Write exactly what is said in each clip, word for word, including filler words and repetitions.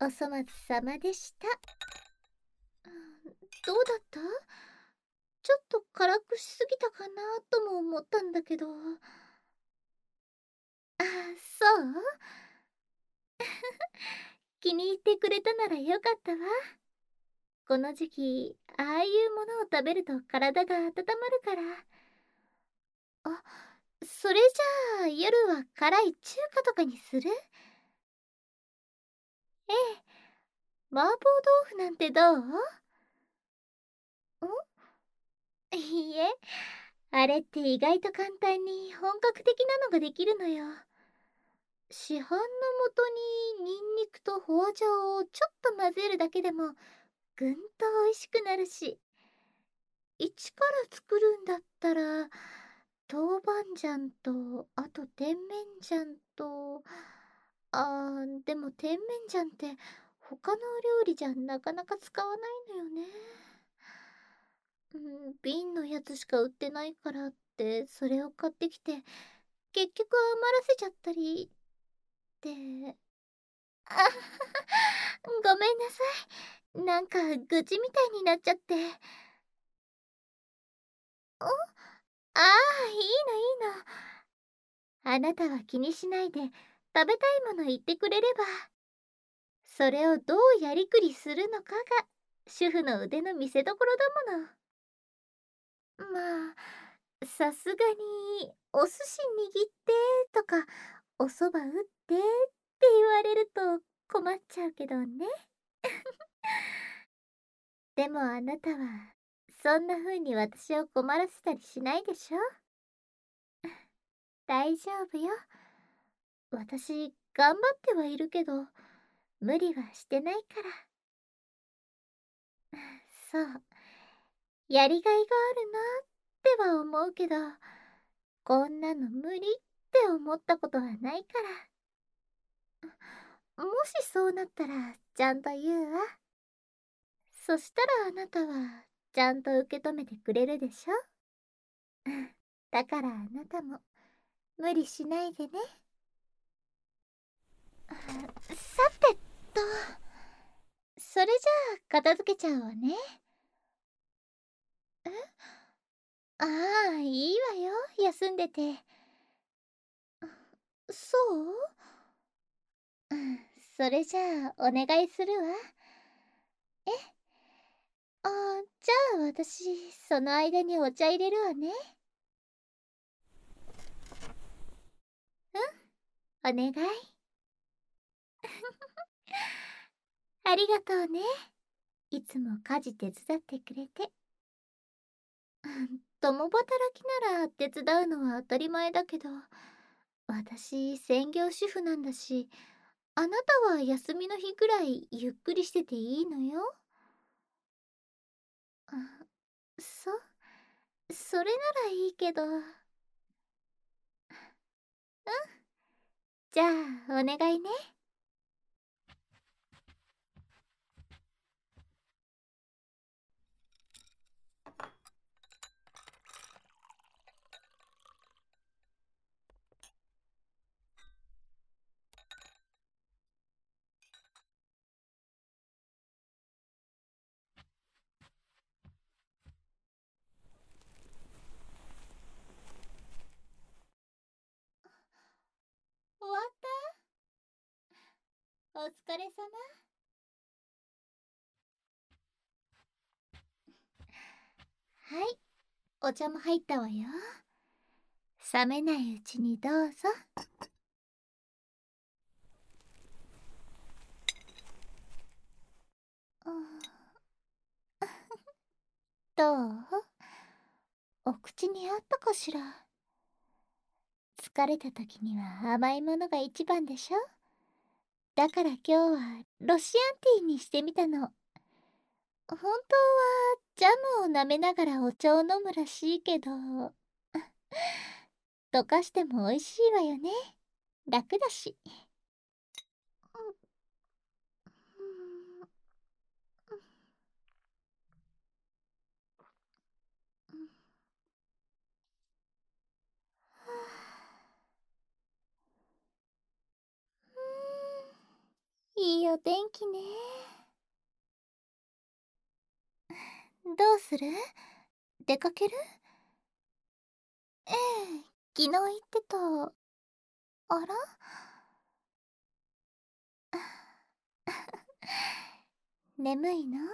お粗末様でした。どうだった？ちょっと辛くしすぎたかなとも思ったんだけど。あ、そう？気に入ってくれたならよかったわ。この時期、ああいうものを食べると体が温まるから。あ、それじゃあ夜は辛い中華とかにする？ええ、麻婆豆腐なんてどう？ん？いいえ、あれって意外と簡単に本格的なのができるのよ。市販の素にニンニクとホアジャオをちょっと混ぜるだけでもぐんと美味しくなるし、一から作るんだったら豆板醤と、あと甜麺醤と、あーでも甜麺醤って他の料理じゃなかなか使わないのよね。うん、瓶のやつしか売ってないからってそれを買ってきて結局余らせちゃったりで。あごめんなさい。なんか愚痴みたいになっちゃって。お、ああ、いいのいいの。あなたは気にしないで食べたいもの言ってくれれば、それをどうやりくりするのかが主婦の腕の見せ所だもの。まあ、さすがにお寿司握ってとかおそば打ってって言われると困っちゃうけどね。でもあなたはそんな風に私を困らせたりしないでしょ？大丈夫よ。私頑張ってはいるけど無理はしてないから。そう、やりがいがあるなっては思うけど、こんなの無理って思ったことはないから。もしそうなったらちゃんと言うわ。そしたらあなたはちゃんと受け止めてくれるでしょ？だからあなたも無理しないでね。さてと、それじゃあ片付けちゃうわね。え、ああ、いいわよ、休んでて。そう？うん、それじゃあお願いするわ。え、あー、じゃあ私その間にお茶入れるわね。うん、お願い。ありがとうね。いつも家事手伝ってくれて。うん、共働きなら手伝うのは当たり前だけど、私専業主婦なんだし、あなたは休みの日ぐらいゆっくりしてていいのよ。あ、そ、それならいいけど。うん、じゃあお願いね。終わった？お疲れ様。はい、お茶も入ったわよ。冷めないうちにどうぞ。うん、どう？お口に合ったかしら？疲れた時には甘いものが一番でしょ？だから今日はロシアンティーにしてみたの。本当はジャムを舐めながらお茶を飲むらしいけど、溶かしても美味しいわよね。楽だし。いいよお天気ね。どうする？出かける？ええ、昨日言ってた。あら？眠いの？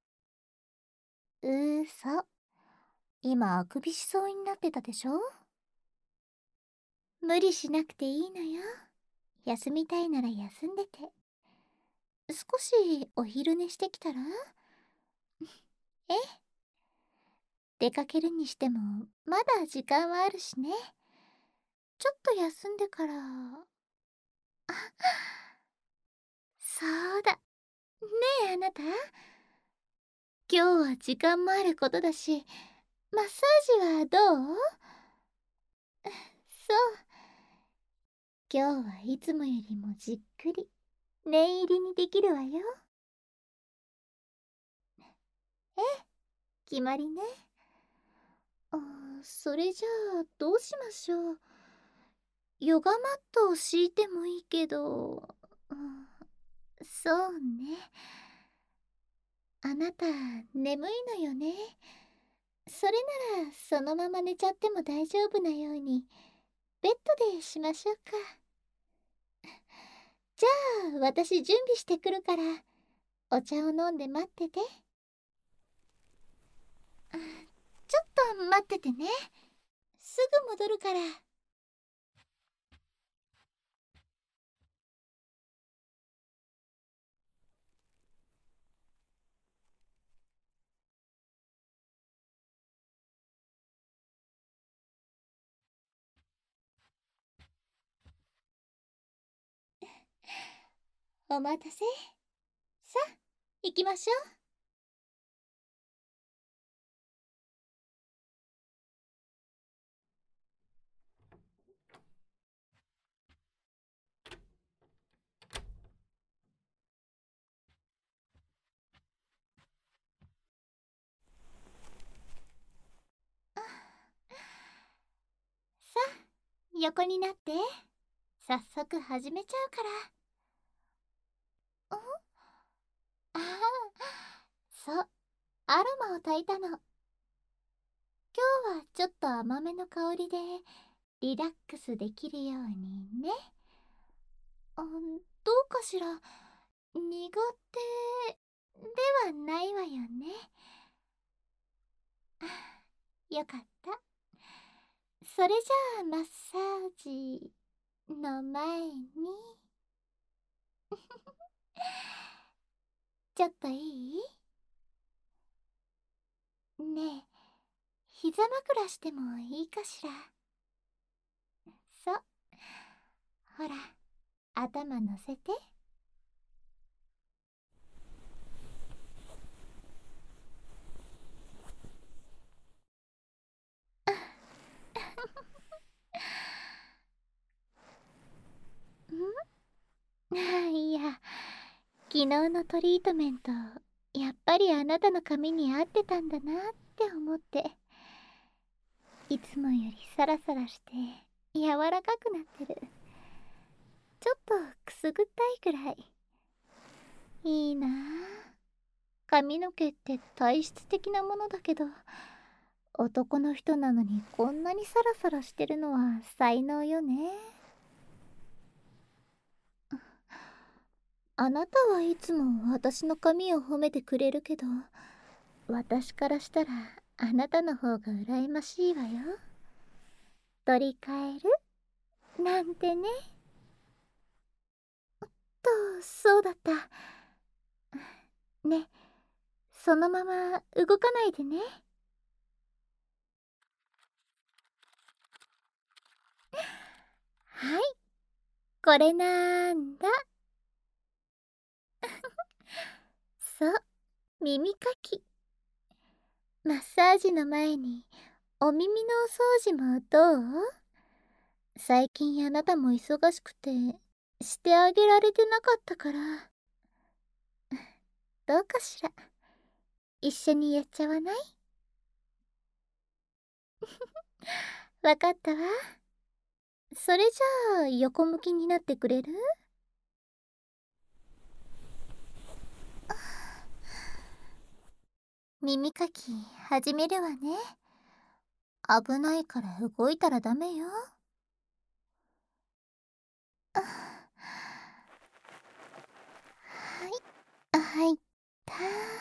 うそ。今あくびしそうになってたでしょ？無理しなくていいのよ。休みたいなら休んでて。少しお昼寝してきたら？え？出かけるにしてもまだ時間はあるしね。ちょっと休んでから。あ、そうだ。ねえあなた、今日は時間もあることだし、マッサージはどう？そう、今日はいつもよりもじっくり念入りにできるわよ。ええ、決まりね。あ、それじゃあどうしましょう。ヨガマットを敷いてもいいけど、うん、そうね。あなた眠いのよね。それならそのまま寝ちゃっても大丈夫なようにベッドでしましょうか。じゃあ私準備してくるからお茶を飲んで待ってて。あ、ちょっと待っててね。すぐ戻るから。お待たせ。さあ行きましょう。さあ横になって。早速始めちゃうから。ん？ああ、そう、アロマを焚いたの。今日はちょっと甘めの香りでリラックスできるようにね。あ、どうかしら。苦手ではないわよね。よかった。それじゃあマッサージの前にちょっといい？ねえ、膝枕してもいいかしら。そう、ほら、頭乗せて。んいや、昨日のトリートメント、やっぱりあなたの髪に合ってたんだなって思って。いつもよりサラサラして柔らかくなってる。ちょっとくすぐったいくらい。いいなあ。髪の毛って体質的なものだけど、男の人なのにこんなにサラサラしてるのは才能よね。あなたはいつも私の髪を褒めてくれるけど、私からしたらあなたの方が羨ましいわよ。取り替えるなんてね。と、そうだった。ね、そのまま動かないでね。はい、これなんだ。そう、耳かき。マッサージの前にお耳のお掃除もどう？最近あなたも忙しくてしてあげられてなかったから。どうかしら。一緒にやっちゃわない？わかったわ。それじゃあ横向きになってくれる？ 耳かき始めるわね。危ないから動いたらダメよ。あ、はい、あ、入った。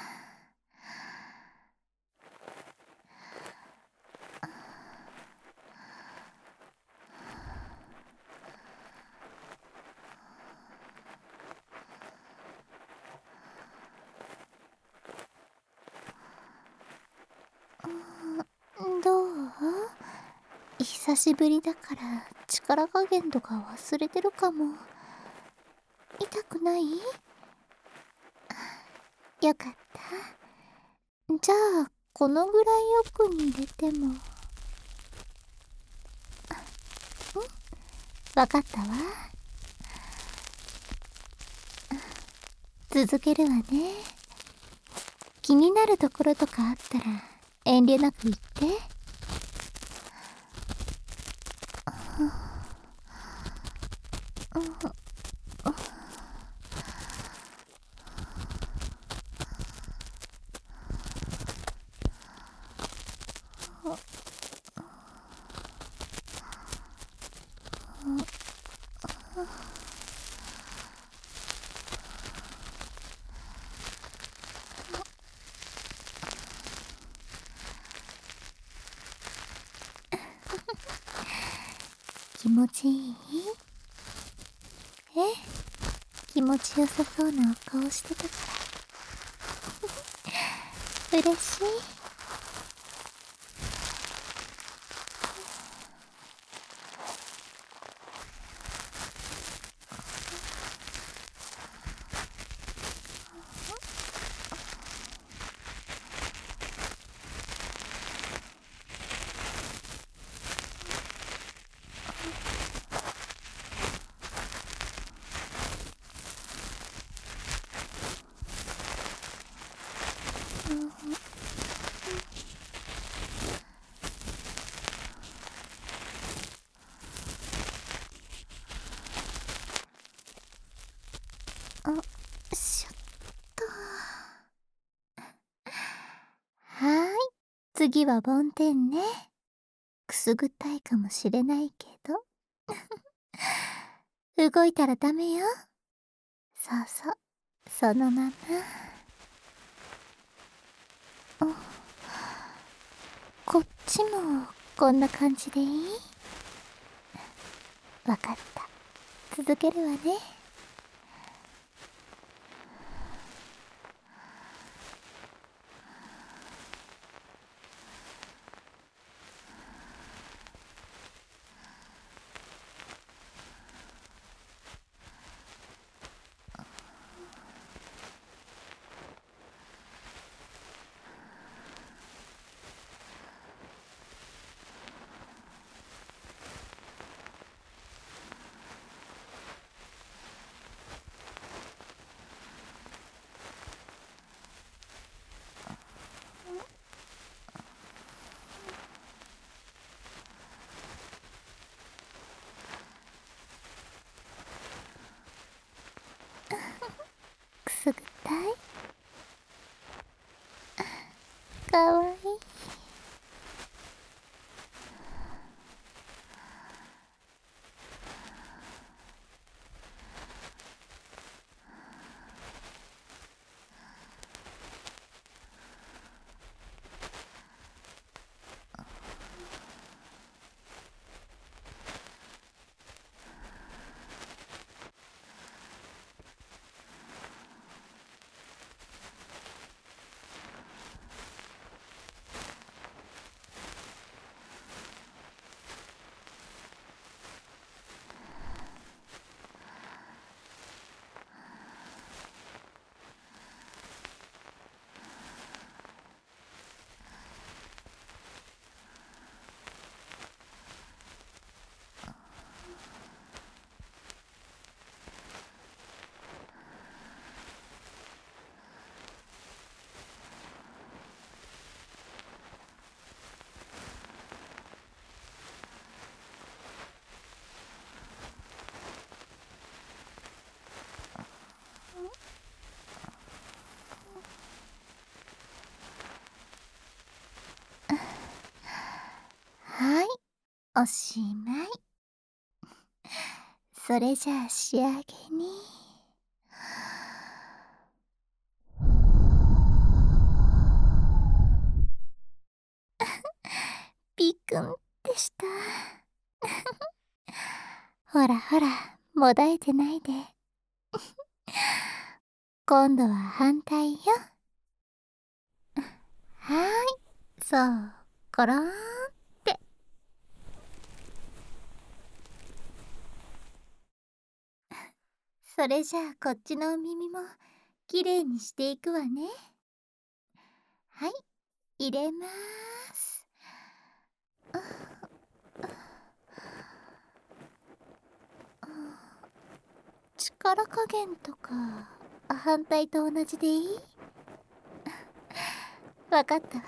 うん、どう？久しぶりだから力加減とか忘れてるかも。痛くない？よかった。じゃあこのぐらい奥に入れても。ん、わかったわ。続けるわね。気になるところとかあったら遠慮なく言って。気持ちいい？え、気持ちよさそうなお顔してたから嬉しい。あ、しょっと。はーい、次は梵天ね。くすぐったいかもしれないけど動いたらダメよ。そうそう、そのまま。こっちもこんな感じでいい？わかった、続けるわね。 おしまい。それじゃあ仕上げに。ピクンってした。ほらほら、もだえてないで。今度は反対よ。はーい。そう、コローンって。それじゃあこっちのお耳もきれいにしていくわね。はい、入れまーす。力加減とか反対と同じでいい？わかったわ。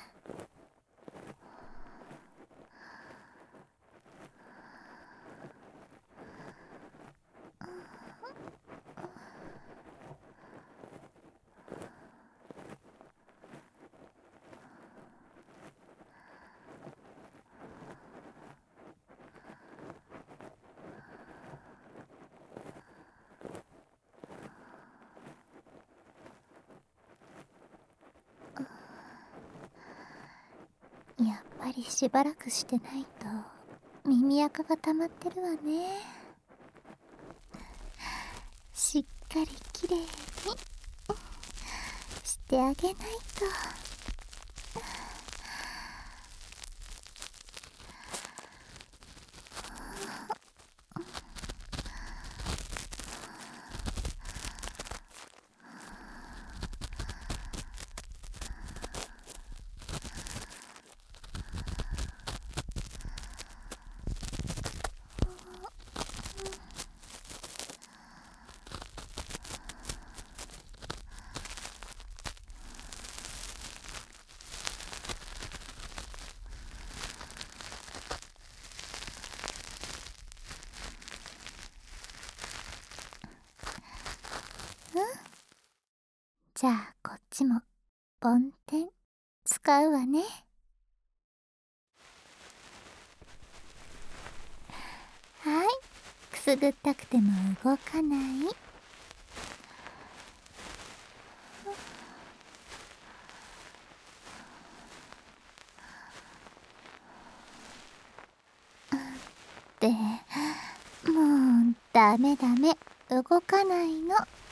やっぱりしばらくしてないと耳垢が溜まってるわね。しっかりきれいにしてあげないと。じゃあこっちも梵天使うわね。はい、くすぐったくても動かない。ってもうダメダメ、動かないの。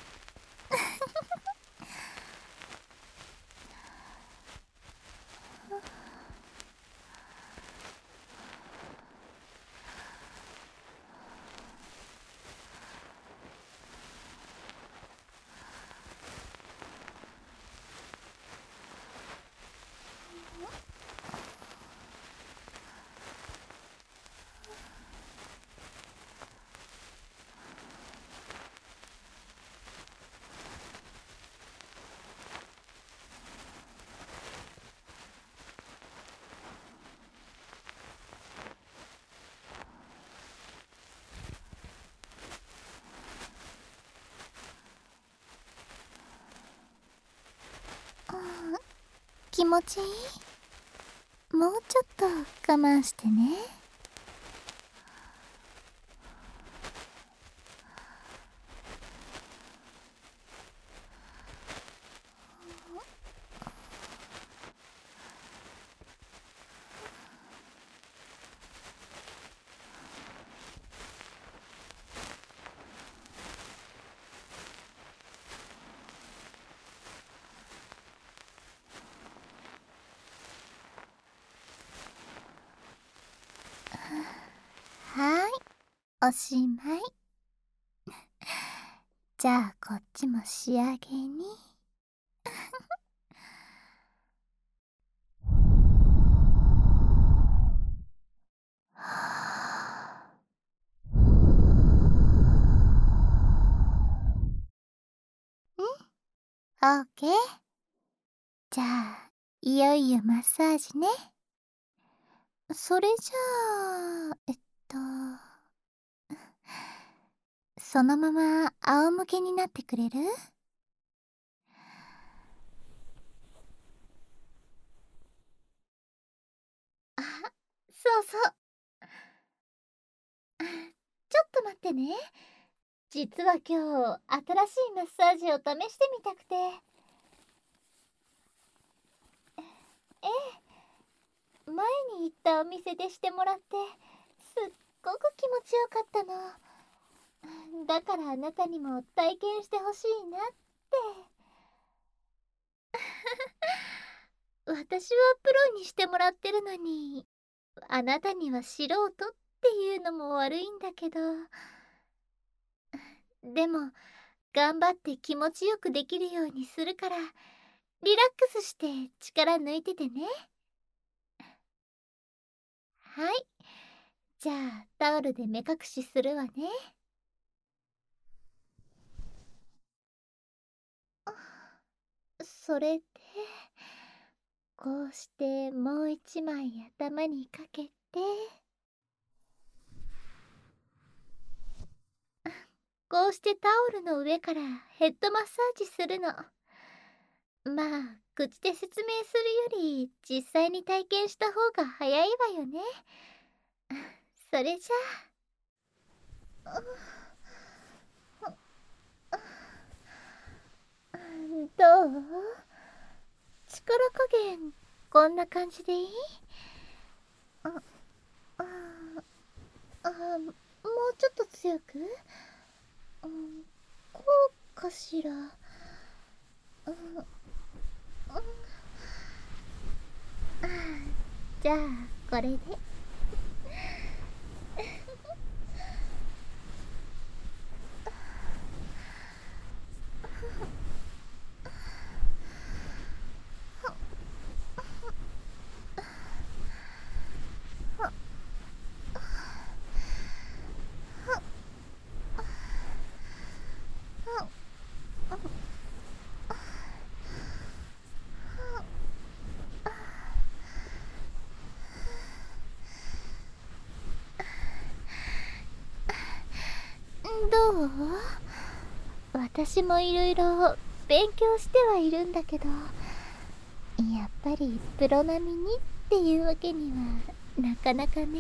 気持ちいい？もうちょっと我慢してね。はーい、おしまい。じゃあこっちも仕上げに。オーケー。じゃあいよいよマッサージね。それじゃあえっとそのまま仰向けになってくれる？あ、そうそう。 と待ってね。実は今日新しいマッサージを試してみたくて。ええ、前に行ったお店でしてもらってすっごく気持ちよかったの。だからあなたにも体験してほしいなって。私はプロにしてもらってるのに、あなたには素人っていうのも悪いんだけど。でも頑張って気持ちよくできるようにするから、リラックスして力抜いててね。はい、じゃあタオルで目隠しするわね。それでこうしてもう一枚頭にかけて、こうしてタオルの上からヘッドマッサージするの。まあ口で説明するより実際に体験した方が早いわよね。それじゃあ、どう？力加減こんな感じでいい？あああ、もうちょっと強く？うん、こうかしら。うん、うん、あ、じゃあこれで。どう？私もいろいろ勉強してはいるんだけど、やっぱりプロ並みにっていうわけにはなかなかね。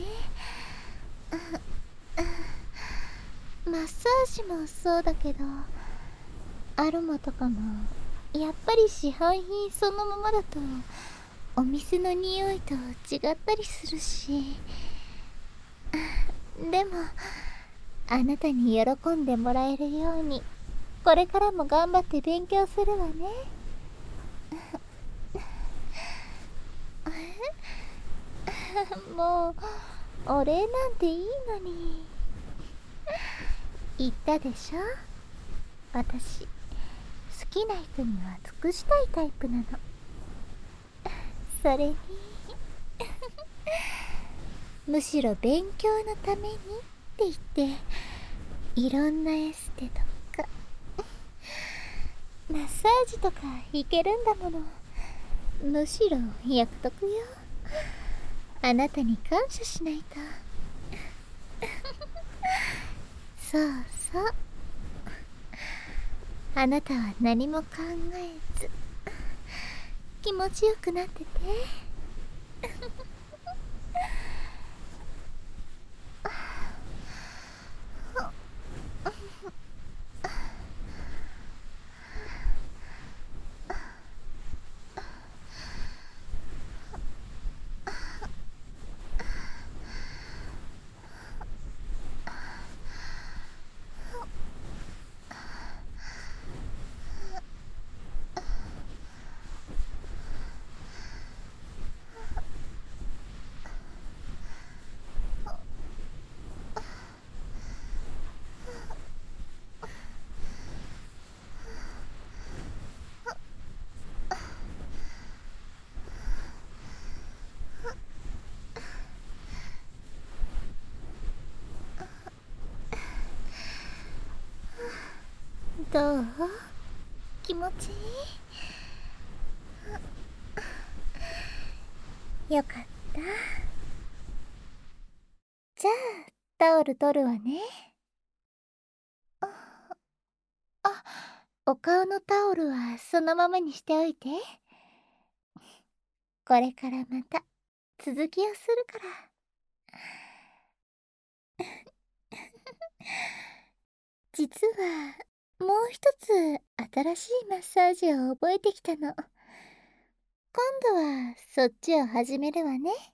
マッサージもそうだけど、アロマとかもやっぱり市販品そのままだとお店の匂いと違ったりするし。でもあなたに喜んでもらえるようにこれからも頑張って勉強するわね。もうお礼なんていいのに。言ったでしょ、私好きな人には尽くしたいタイプなの。それにむしろ勉強のためにって言っていろんなエステとかマッサージとか行けるんだもの。むしろ役得よ。あなたに感謝しないと。そうそう、あなたは何も考えず気持ちよくなってて。どう？気持ちいい？よかった。じゃあタオル取るわね。あ、お顔のタオルはそのままにしておいて。これからまた続きをするから。 実は、もう一つ新しいマッサージを覚えてきたの。今度はそっちを始めるわね。